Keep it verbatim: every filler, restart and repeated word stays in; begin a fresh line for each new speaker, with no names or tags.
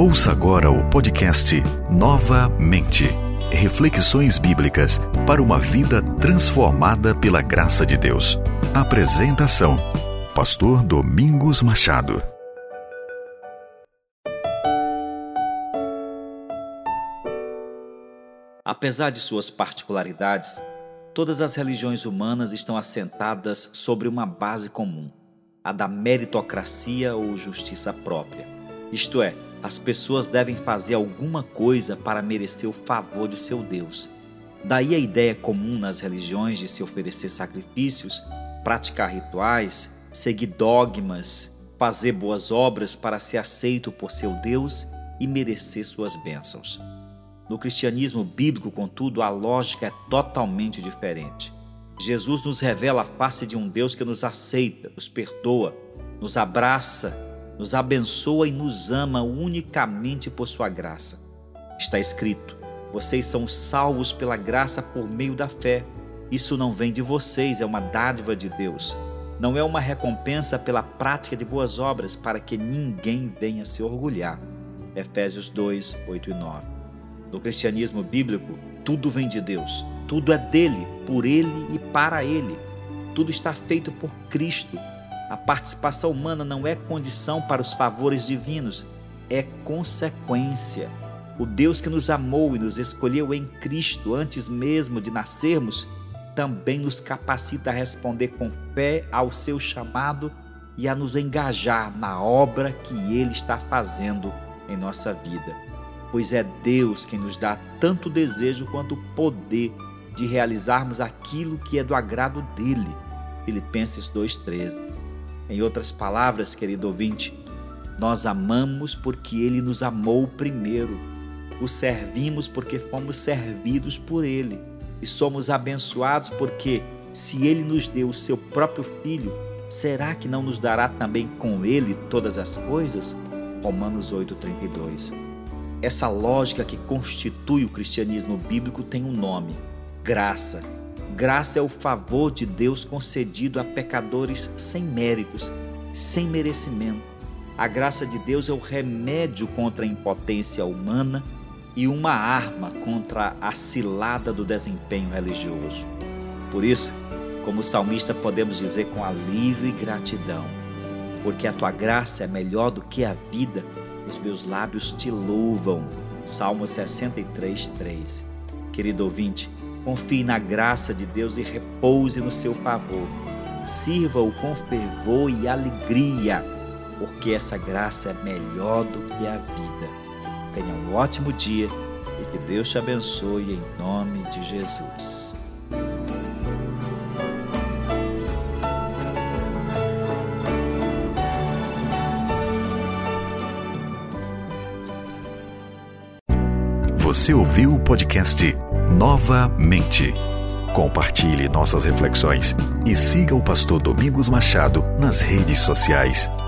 Ouça agora o podcast Novamente. Reflexões bíblicas para uma vida transformada pela graça de Deus. Apresentação: Pastor Domingos Machado.
Apesar de suas particularidades, todas as religiões humanas estão assentadas sobre uma base comum, a da meritocracia ou justiça própria. Isto é, as pessoas devem fazer alguma coisa para merecer o favor de seu Deus. Daí a ideia comum nas religiões de se oferecer sacrifícios, praticar rituais, seguir dogmas, fazer boas obras para ser aceito por seu Deus e merecer suas bênçãos. No cristianismo bíblico, contudo, a lógica é totalmente diferente. Jesus nos revela a face de um Deus que nos aceita, nos perdoa, nos abraça, nos abençoa e nos ama unicamente por sua graça. Está escrito: vocês são salvos pela graça por meio da fé. Isso não vem de vocês, é uma dádiva de Deus. Não é uma recompensa pela prática de boas obras, para que ninguém venha se orgulhar. Efésios dois, oito e nove. No cristianismo bíblico, tudo vem de Deus, tudo é dele, por ele e para ele. Tudo está feito por Cristo. A participação humana não é condição para os favores divinos, é consequência. O Deus que nos amou e nos escolheu em Cristo antes mesmo de nascermos, também nos capacita a responder com fé ao seu chamado e a nos engajar na obra que ele está fazendo em nossa vida. Pois é Deus quem nos dá tanto desejo quanto o poder de realizarmos aquilo que é do agrado dele. Filipenses dois, treze. Em outras palavras, querido ouvinte, nós amamos porque ele nos amou primeiro. O servimos porque fomos servidos por ele. E somos abençoados porque, se ele nos deu o seu próprio Filho, será que não nos dará também com ele todas as coisas? Romanos oito, trinta e dois. Essa lógica que constitui o cristianismo bíblico tem um nome: graça. Graça é o favor de Deus concedido a pecadores sem méritos, sem merecimento. A graça de Deus é o remédio contra a impotência humana e uma arma contra a cilada do desempenho religioso. Por isso, como salmista, podemos dizer com alívio e gratidão: porque a tua graça é melhor do que a vida, os meus lábios te louvam. Salmo sessenta e três, três. Querido ouvinte, confie na graça de Deus e repouse no seu favor. Sirva-o com fervor e alegria, porque essa graça é melhor do que a vida. Tenha um ótimo dia e que Deus te abençoe em nome de Jesus.
Você ouviu o podcast Novamente. Compartilhe nossas reflexões e siga o pastor Domingos Machado nas redes sociais.